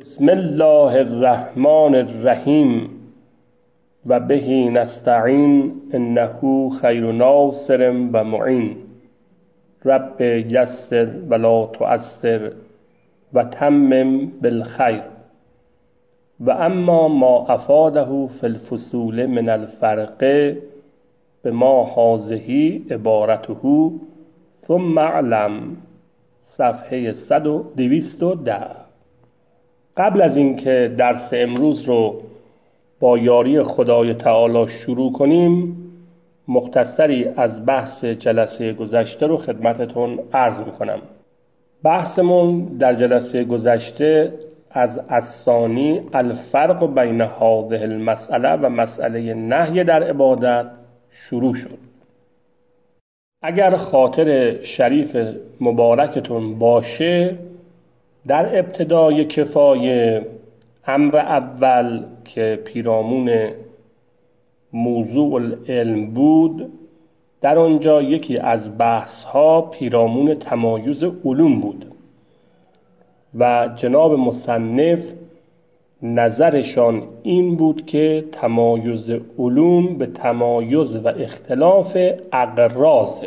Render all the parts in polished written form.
بسم الله الرحمن الرحیم و به نستعین انه خیر ناصر و معین. رب یسر ولا تعسر و تمم بالخیر. و اما ما افاده فی الفصول من الفرق بما هذه عبارته ثم اعلم. صفحه 210. قبل از اینکه درس امروز رو با یاری خدای تعالی شروع کنیم، مختصری از بحث جلسه گذشته رو خدمتتون عرض میکنم. بحثمون در جلسه گذشته از الثانی الفرق بین هذه المسئله و مسئله نهی در عبادت شروع شد. اگر خاطر شریف مبارکتون باشه، در ابتدای کفایه امر اول که پیرامون موضوع العلم بود، در آنجا یکی از بحث ها پیرامون تمایز علوم بود و جناب مصنف نظرشان این بود که تمایز علوم به تمایز و اختلاف اغراض.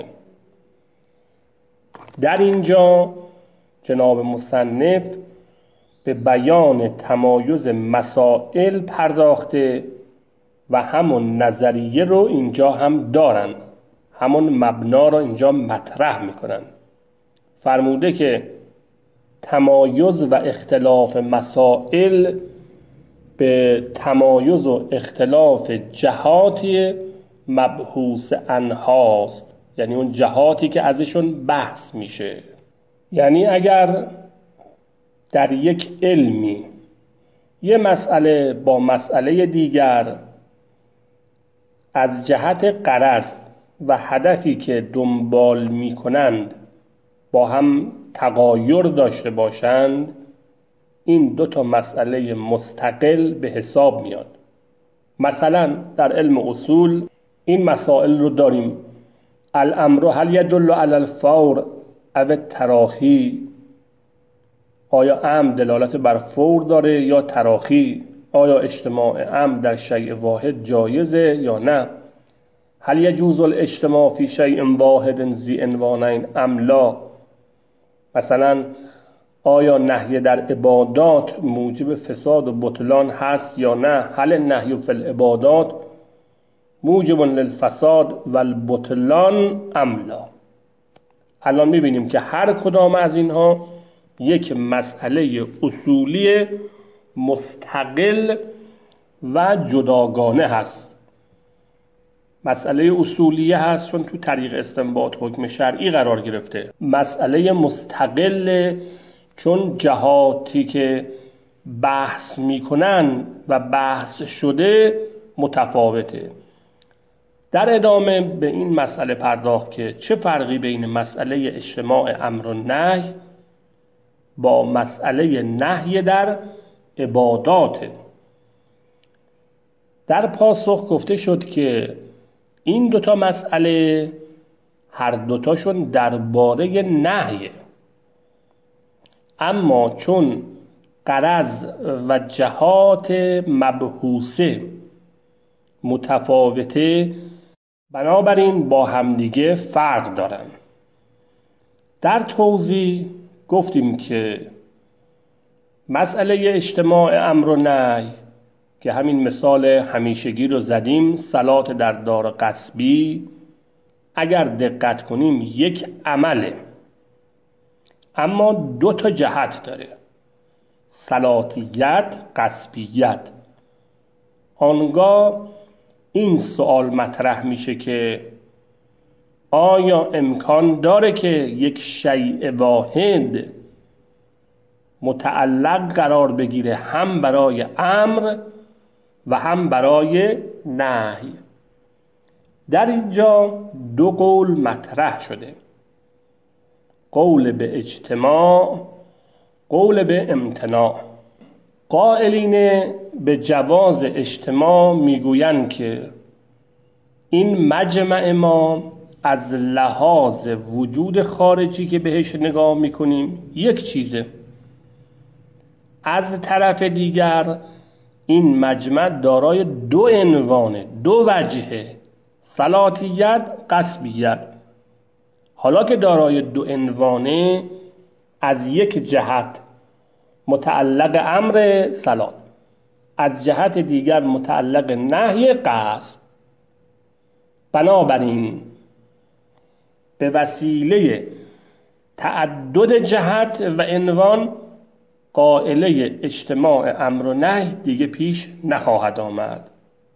در اینجا جناب مصنف به بیان تمایز مسائل پرداخته و همون نظریه رو اینجا هم دارن، همون مبنا رو اینجا مطرح میکنن. فرموده که تمایز و اختلاف مسائل به تمایز و اختلاف جهاتی مبحوث عنهاست، یعنی اون جهاتی که ازشون بحث میشه. یعنی اگر در یک علمی یه مسئله با مسئله دیگر از جهت غرض و هدفی که دنبال میکنند با هم تغایر داشته باشند، این دو تا مسئله مستقل به حساب میاد. مثلا در علم اصول این مسائل رو داریم: الامر هل یدل علی الفور او تراخی؟ آیا امر دلالت بر فور داره یا تراخی؟ آیا اجتماع امر در شیء واحد جایزه یا نه؟ هل یجوز الاجتماع فی شیء واحد ذی عنوانین ام لا؟ مثلا آیا نهی در عبادات موجب فساد و بطلان هست یا نه؟ هل النهی فی العبادات موجب للفساد و البطلان ام لا؟ الان میبینیم که هر کدام از اینها یک مسئله اصولی مستقل و جداگانه هست. مسئله اصولیه هست چون تو طریق استنباط حکم شرعی قرار گرفته. مسئله مستقل چون جهاتی که بحث میکنن و بحث شده متفاوته. در ادامه به این مسئله پرداخت که چه فرقی بین مسئله اجتماع امر و نهی با مسئله نهی در عبادات. در پاسخ گفته شد که این دوتا مسئله هر دوتاشون درباره نهیه، اما چون غرض و جهات مبحوثه متفاوته، بنابراین با همدیگه فرق دارن. در توضیح گفتیم که مسئله اجتماع امر و نهی که همین مثال همیشگی رو زدیم، صلات در دار غصبی، اگر دقت کنیم یک عمله اما دو تا جهت داره: صلاتیت، غصبیت. آنگاه این سوال مطرح میشه که آیا امکان داره که یک شیء واحد متعلق قرار بگیره هم برای امر و هم برای نهی؟ در اینجا دو قول مطرح شده: قول به اجتماع، قول به امتناع. قائلین به جواز اجتماع میگویند که این مجمع ما از لحاظ وجود خارجی که بهش نگاه میکنیم یک چیزه، از طرف دیگر این مجمع دارای دو عنوانه، دو وجهه، صلاتیت، قصبیت. حالا که دارای دو عنوانه، از یک جهت متعلق امر صلات، از جهت دیگر متعلق نهی قصب. بنابراین به وسیله تعدد جهت و عنوان قائله اجتماع امر و نهی دیگه پیش نخواهد آمد.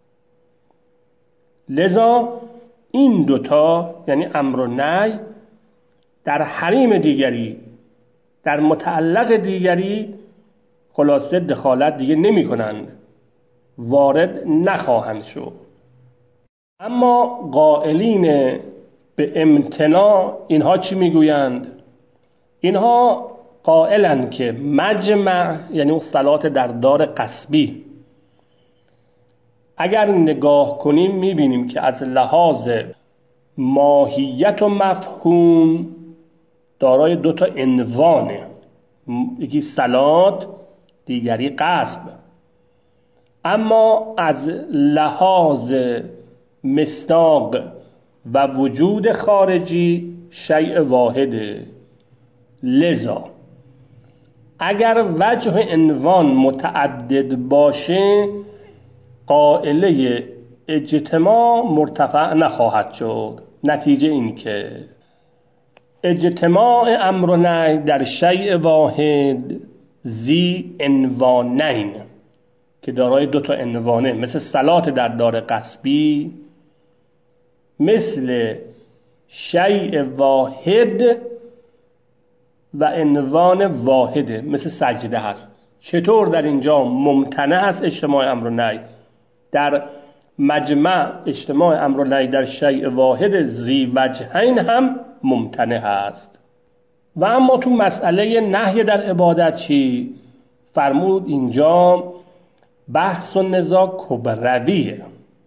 لذا این دوتا یعنی امر و نهی در حریم دیگری، در متعلق دیگری خلاصه دخالت دیگه نمی کنند، وارد نخواهند شد. اما قائلین به امتناع اینها چی میگویند؟ اینها قائلند که مجمع یعنی صلات در دار قصبی اگر نگاه کنیم میبینیم که از لحاظ ماهیت و مفهوم دارای دو تا عنوانه، یکی صلات دیگری قصب، اما از لحاظ مصداق و وجود خارجی شیء واحده. لذا اگر وجه عنوان متعدد باشه قائله اجتماع مرتفع نخواهد شد. نتیجه این که اجتماع امر و نهی در شیء واحد ذی عنوانین که دارای دو تا عنوانه، مثل صلات در دار قصبی، مثل شیء واحد و عنوان واحده مثل سجده هست. چطور در اینجا ممتنع هست اجتماع امر و نهی؟ در مجمع اجتماع امر و نهی در شیء واحد ذی وجهین هم ممتنع هست. و اما تو مسئله نهی در عبادت چی؟ فرمود اینجا بحث و نزاع کبرویه،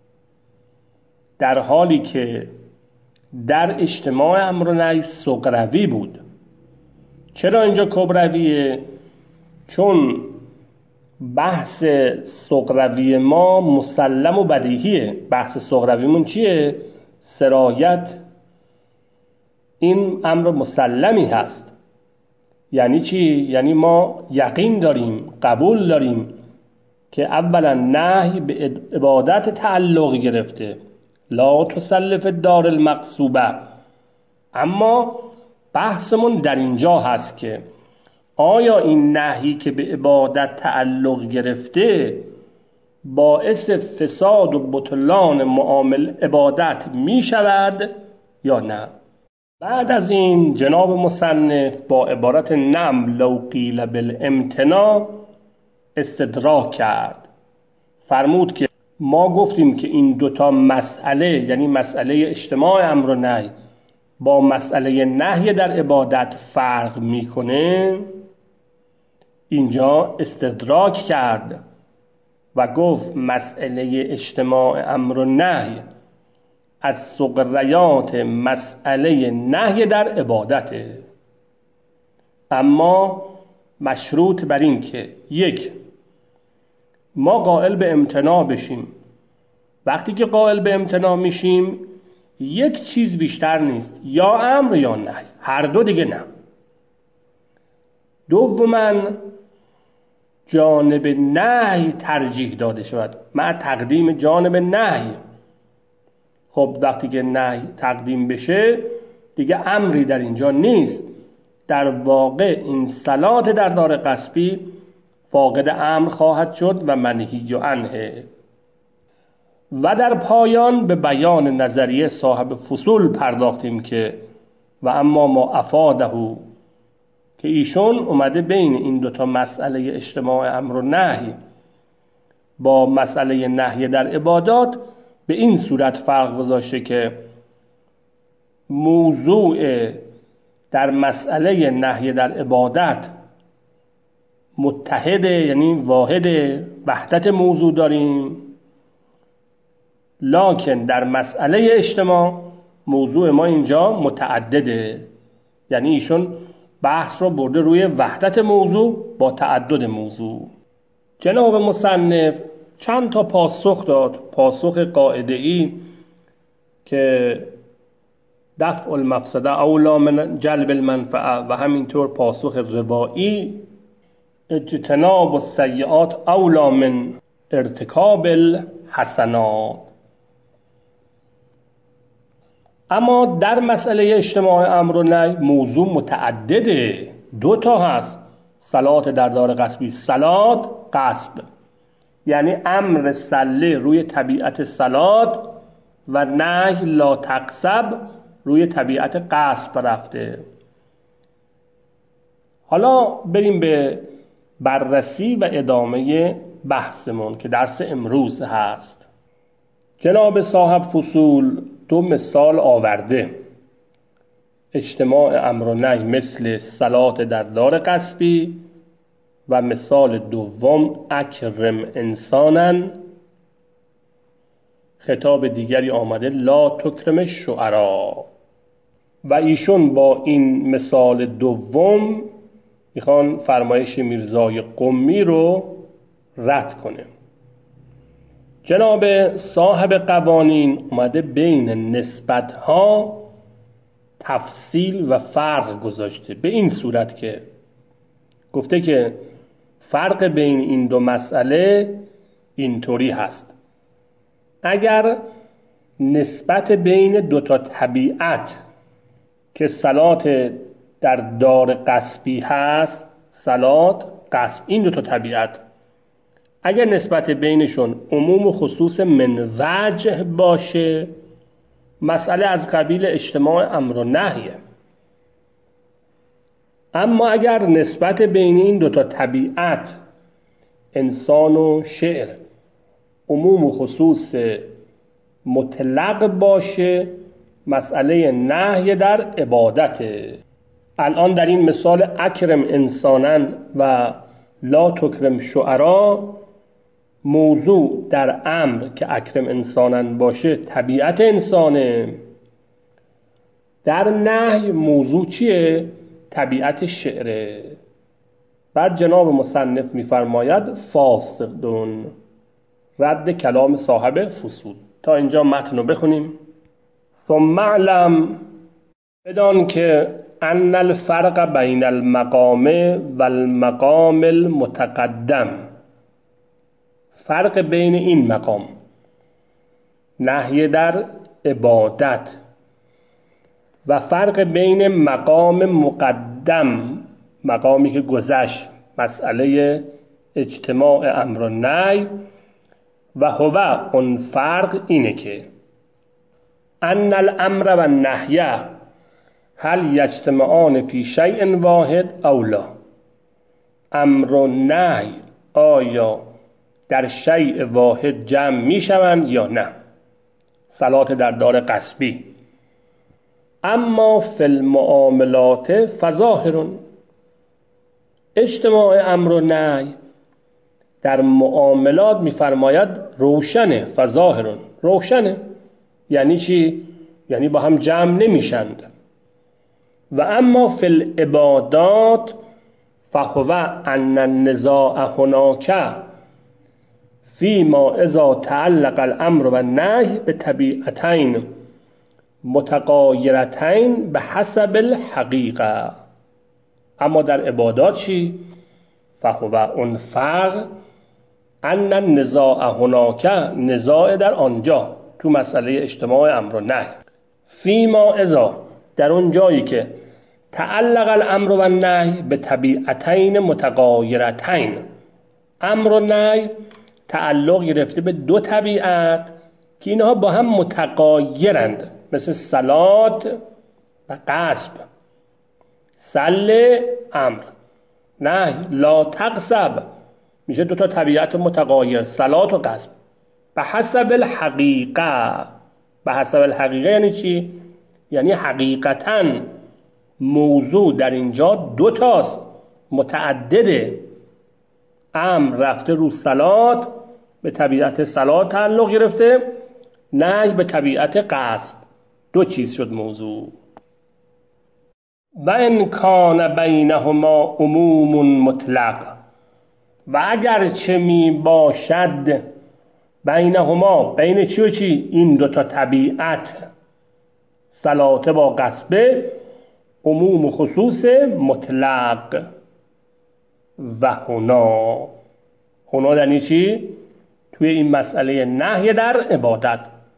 در حالی که در اجتماع امر و نهی صغروی بود. چرا اینجا کبرویه؟ چون بحث صغروی ما مسلم و بدیهیه. بحث صغرویمون چیه؟ سرایت. این امر مسلمی هست. یعنی چی؟ یعنی ما یقین داریم، قبول داریم که اولا نهی به عبادت تعلق گرفته، لا تسلف دار المقصوبه. اما بحثمون در اینجا هست که آیا این نهی که به عبادت تعلق گرفته باعث فساد و بطلان معامل عبادت می شود یا نه؟ بعد از این جناب مصنف با عبارت نعم لو قیل بالامتناع استدراک کرد. فرمود که ما گفتیم که این دوتا مسئله، یعنی مسئله اجتماع امر و نهی با مسئله نهی در عبادت فرق میکنه. اینجا استدراک کرد و گفت مسئله اجتماع امر و نهی از صغریات مسئله نهی در عبادته، اما مشروط بر این که یک، ما قائل به امتناع بشیم. وقتی که قائل به امتناع میشیم یک چیز بیشتر نیست، یا امر یا نهی، هر دو دیگه نه. دوماً جانب نهی ترجیح داده شود مع تقدیم جانب نهی. خب وقتی که نهی تقدیم بشه دیگه امری در اینجا نیست. در واقع این صلات در دار قصبی فاقد امر خواهد شد و منهی عنه. و در پایان به بیان نظریه صاحب فصول پرداختیم که و اما ما افاده، که ایشون اومده بین این دوتا مسئله اجتماع امر و نهی با مسئله نهی در عبادات به این صورت فرق گذاشته که موضوع در مسئله نهی در عبادت متحده، یعنی واحد، وحدت موضوع داریم، لکن در مسئله اجتماع موضوع ما اینجا متعدده. یعنی ایشون بحث رو برده روی وحدت موضوع با تعدد موضوع. جناب مصنف چند تا پاسخ داد، پاسخ قاعده‌ای که دفع المفسده اولی من جلب المنفعه و همینطور پاسخ روایی اجتناب السیئات اولی من ارتکاب الحسنات. اما در مسئله اجتماع امر و نهی موضوع متعدده، 2 تا هست. صلات در دار غصبی، صلات غصب یعنی امر صله روی طبیعت صلات و نهی لا تقصب روی طبیعت غصب رفته. حالا بریم به بررسی و ادامه بحثمون که درس امروز هست. جناب صاحب فصول 2 مثال آورده، اجتماع امر و نهی مثل صلات در دار غصبی و مثال دوم اکرم انسانا. خطاب دیگری آمده لا تکرم الشعراء و ایشون با این مثال دوم میخوان فرمایش میرزای قمی رو رد کنه. جناب صاحب قوانین اومده بین نسبت‌ها تفصیل و فرق گذاشته، به این صورت که گفته که فرق بین این 2 مسئله اینطوری هست: اگر نسبت بین 2 تا طبیعت که صلات در دار غصبی هست، صلات غصب، این 2 تا طبیعت اگر نسبت بینشون عموم و خصوص من وجه باشه، مسئله از قبیل اجتماع امر و نهیه. اما اگر نسبت بین این 2 تا طبیعت انسان و شعر عموم و خصوص مطلق باشه، مسئله نهی در عبادته. الان در این مثال اکرم انسانا و لا تکرم شعرا، موضوع در امر که اکرم انسانا باشه طبیعت انسانه، در نهی موضوع چیه؟ طبیعت شعره. بعد جناب مصنف میفرماید فاسدون، رد کلام صاحب فصول. تا اینجا متن رو بخونیم. ثم اعلم، بدان که ان الفرق بین المقام و المقام المتقدم، فرق بین این مقام نهی در عبادت و فرق بین مقام مقدم، مقامی که گذشت، مسئله اجتماع امر و نهی، و هو اون فرق اینه که ان الامر و النهی هل یجتمعان فی شیء واحد او لا، امر و نهی آیا در شیء واحد جمع می شوند یا نه. صلات در دار غصبی. اما فی المعاملات فظاهر، اجتماع امر و نهی در معاملات میفرماید روشنه، فظاهر روشنه. یعنی چی؟ یعنی با هم جمع نمیشند. و اما فی العبادات فهو ان النزاع هناک فیما اذا تعلق الامر و النهی به طبیعتین متغایرتین به حسب الحقیقه. اما در عبادات چی؟ فهو اون فرق ان النزاع هناک، نزاع در آنجا تو مسئله اجتماع امر و نهی، فیما اذا در اون جایی که تعلق الامر و النهی به طبیعتین متغایرتین، امر و نهی تعلق گرفته به 2 طبیعت که اینها با هم متغایرند، مثل صلات و غصب. صل امر، نهی لا تغصب، میشه 2 تا طبیعت متغایر، صلات و غصب. به حسب الحقیقه. به حسب الحقیقه یعنی چی؟ یعنی حقیقتاً موضوع در اینجا 2 تاست، متعدده. امر رفته رو صلات، به طبیعت صلات تعلق گرفته، نهی به طبیعت غصب. 2 چیز شد موضوع. و ان کان بینهما عموم مطلق، و اگر چه می باشد بینهما، بین چی و چی؟ این دوتا طبیعت، سلاطه با غصبه، عموم و خصوص مطلق. و هنا یعنی چی؟ توی این مسئله نهی در عبادت،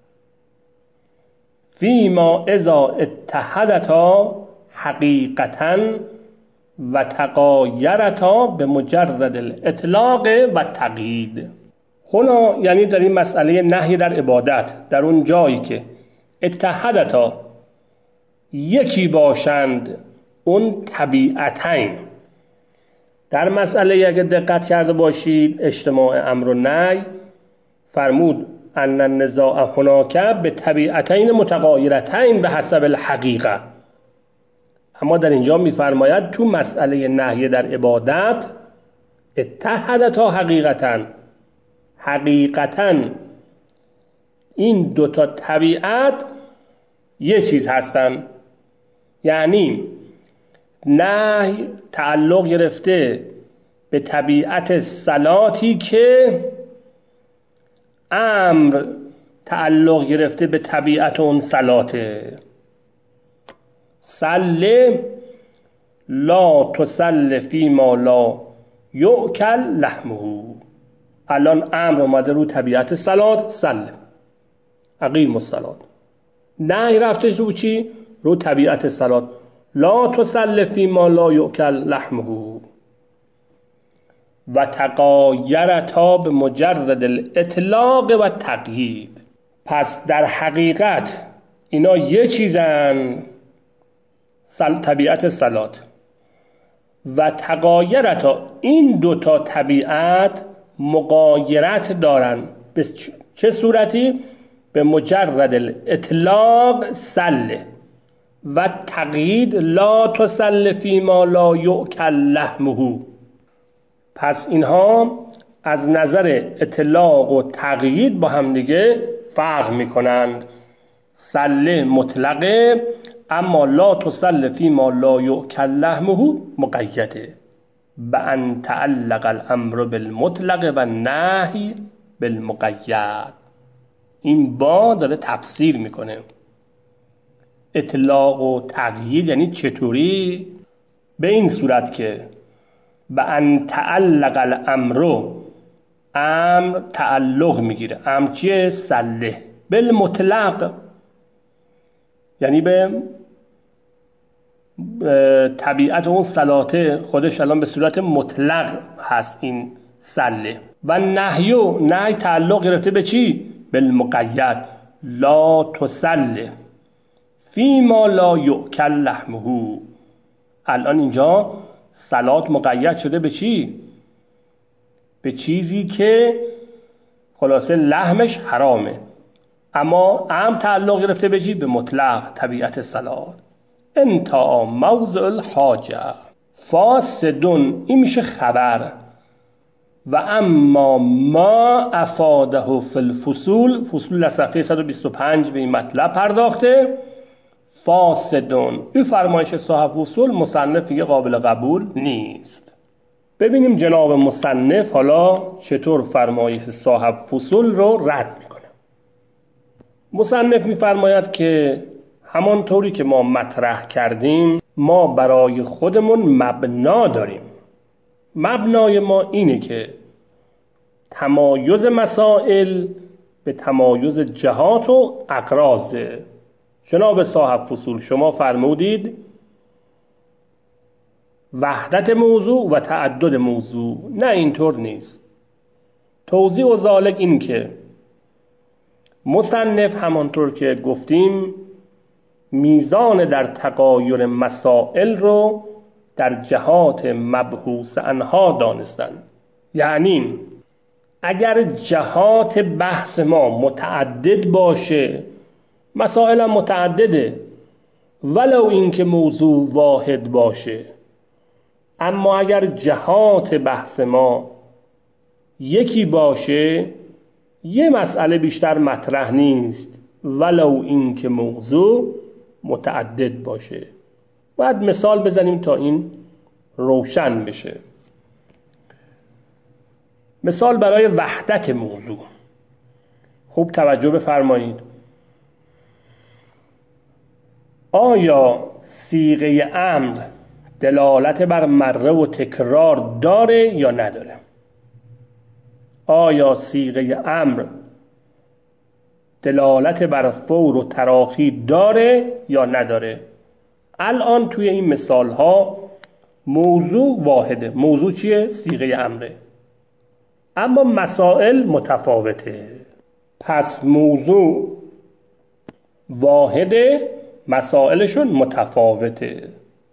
فیما اذا اتحدتا حقیقتا و تغایرتا به مجرد الاطلاق و تقیید. هنا یعنی در این مسئله نهی در عبادت، در اون جایی که اتحدتا یکی باشند اون طبیعتین. در مسئله اگه دقت کرده باشید اجتماع امر و نهی فرمود ان النزاع هناک به طبیعتین متغایرتین به حسب الحقیقه، اما در اینجا میفرماید تو مسئله نهی در عبادت اتحدتا حقیقتا این دوتا طبیعت یه چیز هستن. یعنی نهی تعلق گرفته به طبیعت صلاتی که امر تعلق گرفته به طبیعت اون صلاته. صل لا تصل فیما لا یؤکل لحمه، الان امر اومده رو طبیعت صلات، صل اقیم الصلات. نهی رفته رو چی؟ رو طبیعت صلات، لا تصل فیما لا یؤکل لحمه. و تغایرتا به مجرد الاطلاق و تقیید. پس در حقیقت اینا یه چیزن، طبیعت صلات، و تغایرتا این دوتا طبیعت مغایرت دارن. به چه صورتی؟ به مجرد الاطلاق صل و تقیید لا تصل فیما لا یؤکل لحمه. پس اینها از نظر اطلاق و تقیید با هم دیگه فرق میکنند. صل مطلقه، اما لا تصل فیما لا یؤکل لحمه مقیده. بأن تعلق الامر بالمطلق و النهی بالمقید. این با داره تفسیر میکنه اطلاق و تقیید یعنی چطوری. به این صورت که بأن تعلق الامر، امر تعلق میگیره. امر چیه؟ صله بالمطلق، یعنی به طبیعت اون صلاته خودش الان به صورت مطلق هست این صله. و نهی تعلق گرفته به چی؟ بالمقید، لا تصله فیما لا یؤکل لحمه. الان اینجا صلات مقید شده به چی؟ به چیزی که خلاصه لحمش حرامه، اما امر تعلق گرفته به چی؟ به مطلق طبیعت صلات. انتا موضع الحاجه فاسدون، این میشه خبر. و اما ما افاده فی الفصول، فصول صفحه 125 به این مطلب پرداخته. فاسدون، این فرمایش صاحب فصول مصنف دیگه قابل قبول نیست. ببینیم جناب مصنف حالا چطور فرمایش صاحب فصول رو رد میکنه. مصنف میفرماید که همانطوری که ما مطرح کردیم ما برای خودمون مبنا داریم. مبنای ما اینه که تمایز مسائل به تمایز جهات و اقراضه. جناب صاحب فصول شما فرمودید وحدت موضوع و تعدد موضوع. نه اینطور نیست. توضیح و ذالک این که مصنف همانطور که گفتیم میزان در تغایر مسائل رو در جهات مبحوث عنها دانستن. یعنی اگر جهات بحث ما متعدد باشه، مسائل هم متعدده ولو اینکه موضوع واحد باشه، اما اگر جهات بحث ما یکی باشه یه مسئله بیشتر مطرح نیست ولو اینکه موضوع متعدد باشه. باید مثال بزنیم تا این روشن بشه. مثال برای وحدت موضوع. خوب توجه بفرمایید. آیا صیغه امر دلالت بر مره و تکرار داره یا نداره؟ آیا صیغه امر دلالت بر فور و تراخی داره یا نداره؟ الان توی این مثال ها موضوع واحده. موضوع چیه؟ صیغه امره. اما مسائل متفاوته. پس موضوع واحده، مسائلشون متفاوته.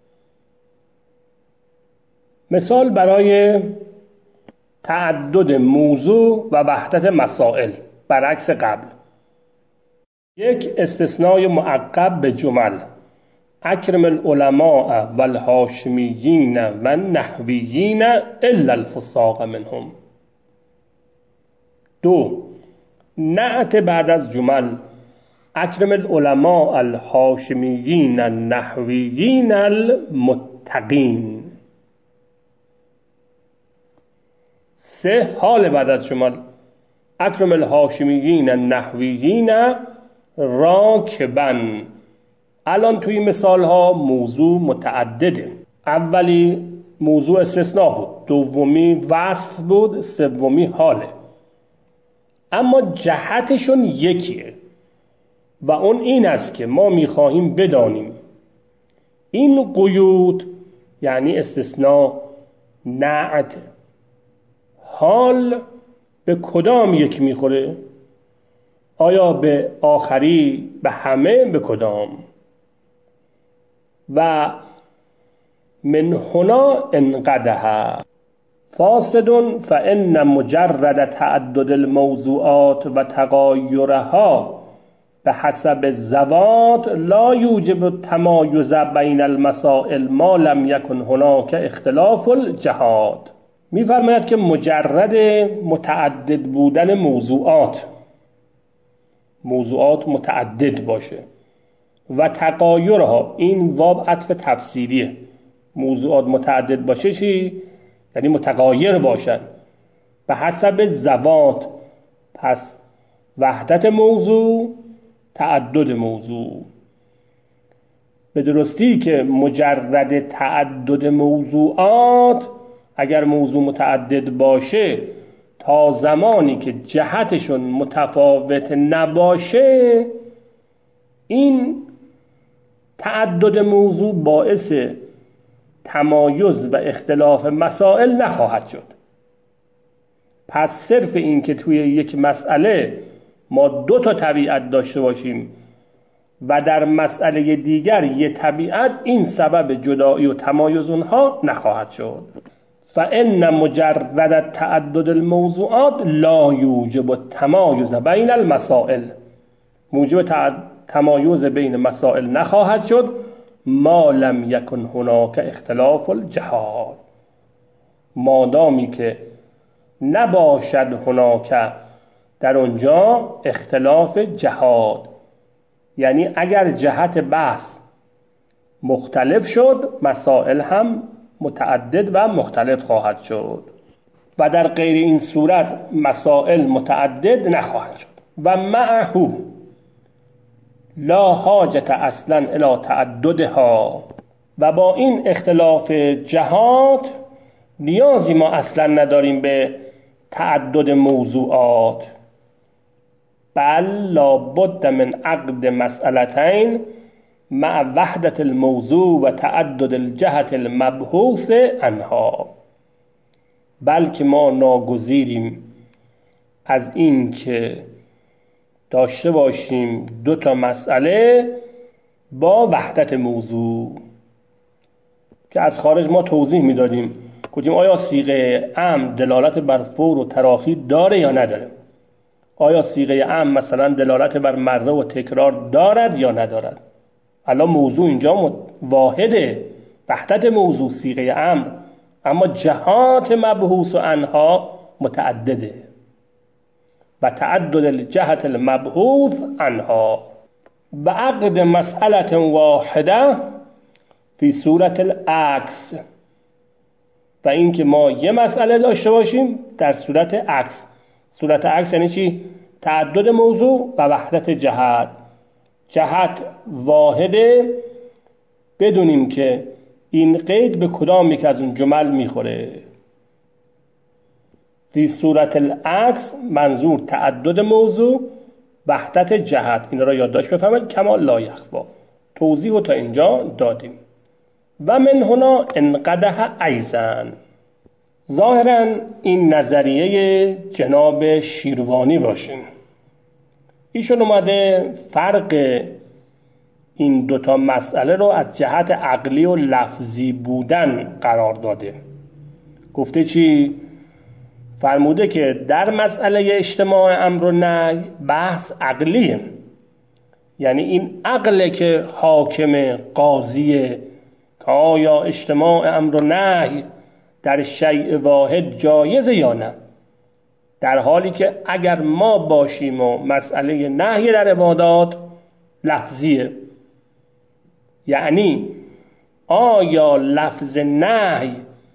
مثال برای تعدد موضوع و وحدت مسائل برعکس قبل. یک استثنای معقب به جمل: اکرم العلماء و الهاشمیین و النحویین الا الفساق منهم. دو، نعت بعد از جمل: اکرم العلماء الهاشمیین النحویین المتقین. سه، حال بعد از جمل: اکرم الهاشمیین النحویین راکبا. الان توی مثال ها موضوع متعدده. اولی موضوع استثناء بود، دومی وصف بود، سومی حاله. اما جهتشون یکیه و اون این است که ما میخواهیم بدانیم این قیود، یعنی استثناء، نعت، حال، به کدام یک میخوره؟ آیا به آخری، به همه، به کدام؟ و من هنا انقدح فاسد فإن مجرد تعدد الموضوعات و تغایرها به حسب الذوات لا یوجب التمایز بین المسائل ما لم یکن هناک اختلاف الجهات. می‌فرماید که مجرد متعدد بودن موضوعات متعدد باشه و تغایرها، این واو عطف تفسیریه، موضوعات متعدد باشه چی؟ یعنی متغایر باشن به حسب ذوات. پس وحدت موضوع، تعدد موضوع. به درستی که مجرد تعدد موضوعات اگر موضوع متعدد باشه تا زمانی که جهتشون متفاوت نباشه، این تعدد موضوع باعث تمایز و اختلاف مسائل نخواهد شد. پس صرف این که توی یک مسئله ما دو تا طبیعت داشته باشیم و در مسئله دیگر یک طبیعت، این سبب جدایی و تمایز اونها نخواهد شد. فإن مجرد تعدد الموضوعات لا یوجب التمایز بین المسائل. موجب تمایز بین مسائل نخواهد شد ما لم یکن هناک اختلاف الجهات، مادامی که نباشد هناک، در اونجا، اختلاف جهات. یعنی اگر جهت بحث مختلف شد، مسائل هم متعدد و مختلف خواهد شد و در غیر این صورت مسائل متعدد نخواهد شد. و معه لا حاجت اصلا الی تعددها. و با این اختلاف جهات نیازی ما اصلا نداریم به تعدد موضوعات. بل لا بد من عقد مسئلتین مع وحدت الموضوع و تعدد الجهت المبحوث عنها. بلکه ما ناگزیریم از این که داشته باشیم دو تا مسئله با وحدت موضوع، که از خارج ما توضیح میدادیم، گفتیم آیا صیغه امر دلالت بر فور و تراخی داره یا نداره؟ آیا صیغه امر مثلا دلالت بر مره و تکرار دارد یا ندارد؟ الان موضوع اینجا واحده، وحدت موضوع صیغه امر، اما جهات مبحوث عنها متعدده و تعدد الجهت المبحوث عنها. و عقد مسئله واحده فی صورت العکس، و این که ما یه مسئله داشته باشیم در صورت عکس. صورت عکس یعنی چی؟ تعدد موضوع و وحدت جهت. جهت واحده، بدونیم که این قید به کدام یک از اون جمل میخوره. فی صورت العکس منظور تعدد موضوع، وحدت جهت. اینا را یادداشت بفرمایید. کما لا یخفی، توضیح رو تا اینجا دادیم. و من هنا انقدح ایضا، ظاهرا این نظریه جناب شیروانی باشه. ایشون اومده فرق این دوتا مسئله رو از جهت عقلی و لفظی بودن قرار داده. گفته چی؟ فرموده که در مسئله اجتماع امر و نهی بحث عقلیه، یعنی این عقله که حاکم قاضیه که آیا اجتماع امر و نهی در شیء واحد جایزه یا نه، در حالی که اگر ما باشیم و مسئله نهی در عبادات لفظیه، یعنی آیا لفظ نهی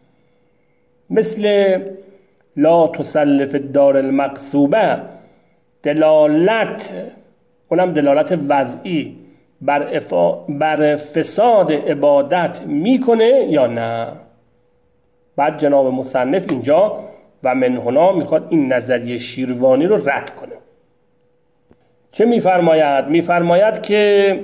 مثل لا تسلف الدار المقصوبه دلالت، اونم دلالت وضعی، بر فساد عبادت میکنه یا نه؟ بعد جناب مصنف اینجا و من هنا میخواد این نظریه شیروانی رو رد کنه. چه میفرماید؟ میفرماید که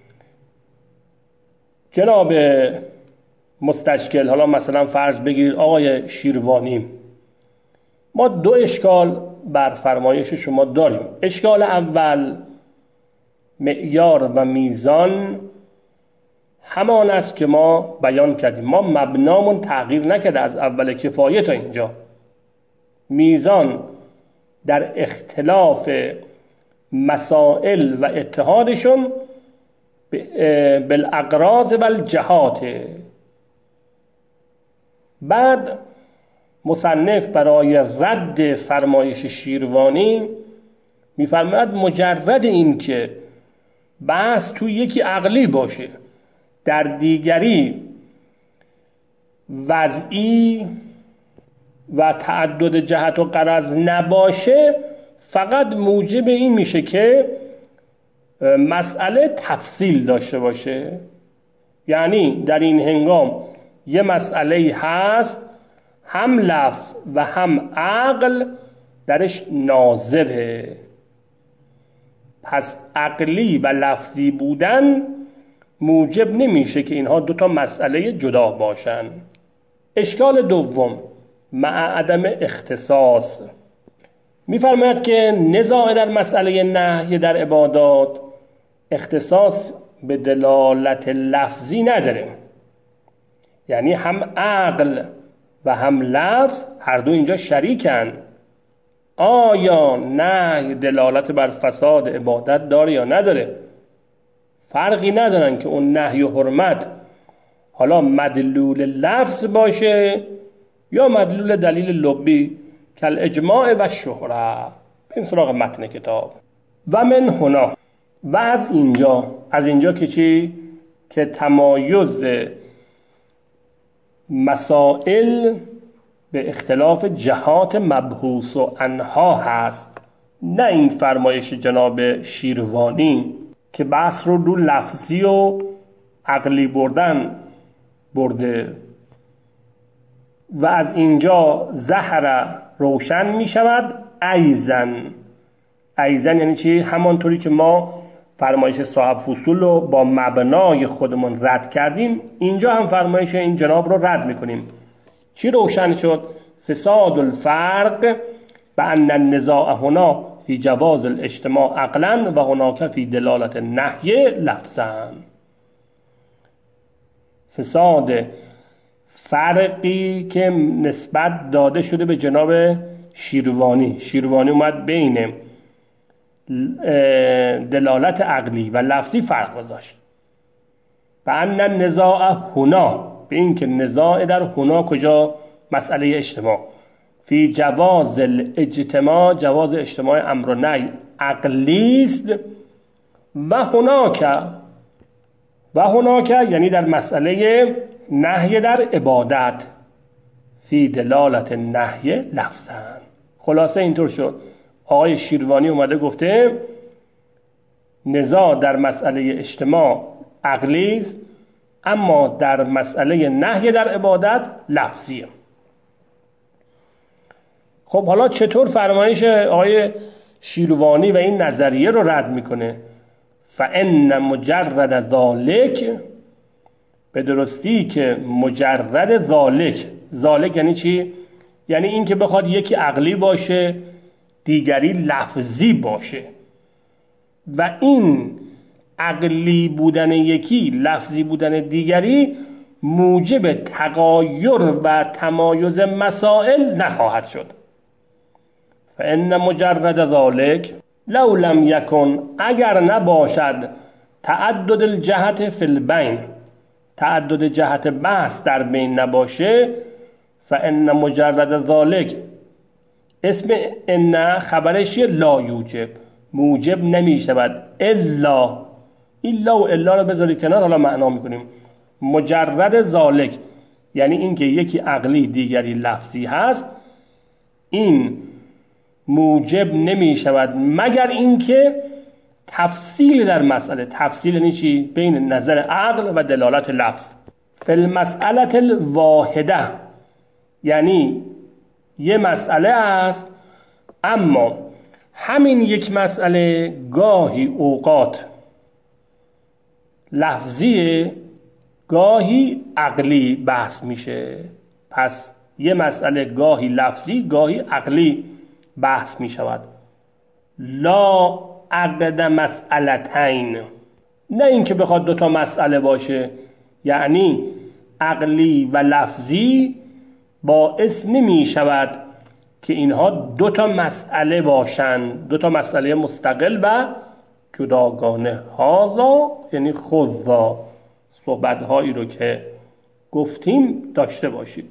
جناب مستشکل، حالا مثلا فرض بگیر آقای شیروانی، ما دو اشکال بر فرمایش شما داریم. اشکال اول، معیار و میزان همان است که ما بیان کردیم. ما مبنامون تغییر نکرده از اول کفایه تا اینجا. میزان در اختلاف مسائل و اتحادشون بالاغراض و الجهات. بعد مصنف برای رد فرمایش شیروانی میفرماید مجرد این که بحث تو یکی عقلی باشه، در دیگری وضعی و تعدد جهت و غرض نباشه، فقط موجب این میشه که مسئله تفصیل داشته باشه. یعنی در این هنگام یه مسئله هست هم لفظ و هم عقل درش ناظره، پس عقلی و لفظی بودن موجب نمیشه که اینها دوتا مسئله جدا باشن. اشکال دوم، مع عدم اختصاص، میفرماید که نزاع در مسئله نهی در عبادات اختصاص به دلالت لفظی نداره، یعنی هم عقل و هم لفظ هر دو اینجا شریکن. آیا نهی دلالت بر فساد عبادت داره یا نداره؟ فرقی ندارن که اون نهی و حرمت حالا مدلول لفظ باشه یا مدلول دلیل لبی کل اجماع و شهره. بریم سراغ متن کتاب. و من هنا، و از اینجا که چی؟ که تمایز مسائل به اختلاف جهات مبحوث و عنها هست، نه این فرمایش جناب شیروانی که بحث رو لفظی و عقلی برده. و از اینجا ظهر روشن می شود ایضا یعنی چی؟ همانطوری که ما فرمایش صاحب فصول رو با مبنای خودمون رد کردیم، اینجا هم فرمایش این جناب رو رد میکنیم. چی روشن شد؟ فساد الفرق بأن النزاع هنا فی جواز الاجتماع عقلا و هناک فی دلالت نهی لفظا. فساد فرقی که نسبت داده شده به جناب شیروانی اومد بین دلالت عقلی و لفظی فرق گذاشت. بأن النزاع هنا، به این که نزاع در هنا کجا؟ مسئله اجتماع. فی جواز الاجتماع، جواز اجتماع امر و نهی عقلی است. و هناک و هناک یعنی در مسئله نهی در عبادت، فی دلالت نهی لفظا. خلاصه اینطور شد آقای شیروانی اومده گفته نزاع در مسئله اجتماع عقلی است، اما در مسئله نهی در عبادت لفظیه. خب حالا چطور فرمایش آقای شیروانی و این نظریه رو رد میکنه؟ فان مجرد ذالک، به درستی که مجرد ذالک یعنی چی؟ یعنی این که بخواد یکی عقلی باشه دیگری لفظی باشه و این عقلی بودن یکی لفظی بودن دیگری موجب تغایر و تمایز مسائل نخواهد شد. فان مجرد ذالک لو لم یکن، اگر نباشد تعدد الجهت فی البین، تعدد جهت بحث در بین نباشه، فان مجرد ذالک، اسم ان خبرش لا یوجب، موجب نمی شود، الا و الا رو بذاری کنار، حالا معنا میکنیم. مجرد ذالک یعنی اینکه یکی عقلی دیگری لفظی هست، این موجب نمی شود مگر اینکه تفصیل در مسئله، تفصیل یعنی چی؟ بین نظر عقل و دلالت لفظ. فی المسئله الواحده یعنی یه مسئله است، اما همین یک مسئله گاهی اوقات لفظی گاهی عقلی بحث میشه. پس یه مسئله گاهی لفظی گاهی عقلی بحث میشود. لا عقد مسئلتین، نه اینکه بخواد دوتا مسئله باشه، یعنی عقلی و لفظی باعث نمی شود که اینها دوتا مسئله باشند، دوتا مسئله مستقل و جداگانه. هذا یعنی خذا، صحبت‌هایی رو که گفتیم داشته باشید.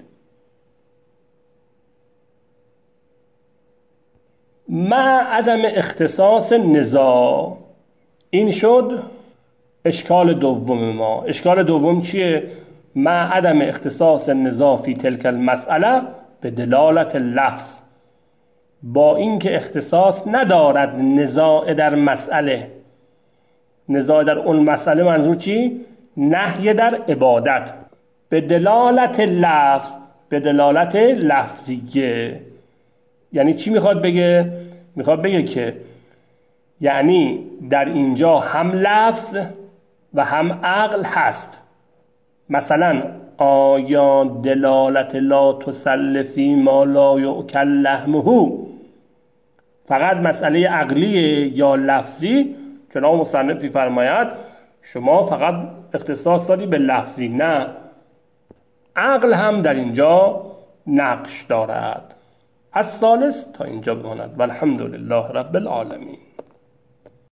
مع عدم اختصاص نزاع، این شد اشکال دوم ما. اشکال دوم چیه؟ مع عدم اختصاص نزاع فی تلک المسئله به دلالت لفظ، با اینکه اختصاص ندارد نزاع در مسئله. نزاع در اون مسئله منظور چی؟ نهی در عبادت. به دلالت لفظ، به دلالت لفظیه. یعنی چی میخواد بگه؟ میخواد بگه که یعنی در اینجا هم لفظ و هم عقل هست. مثلا آیا دلالت لا تسل فی ما لا یؤکل لحمه فقط مسئله عقلیه یا لفظی؟ جناب مصنف فرماید شما فقط اختصاص داری به لفظی، نه، عقل هم در اینجا نقش دارد. الثالث تا اینجا بماند. والحمد لله رب العالمین.